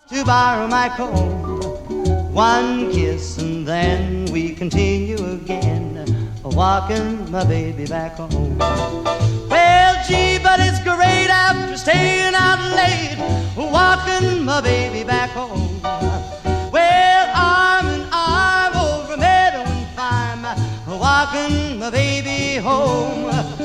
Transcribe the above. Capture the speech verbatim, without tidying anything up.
to borrow my comb. One kiss and then we continue again, walking my baby back home. Well, gee, but it's great after staying out late, walking my baby back home. Well, arm in arm over meadow and farm, walking my baby home.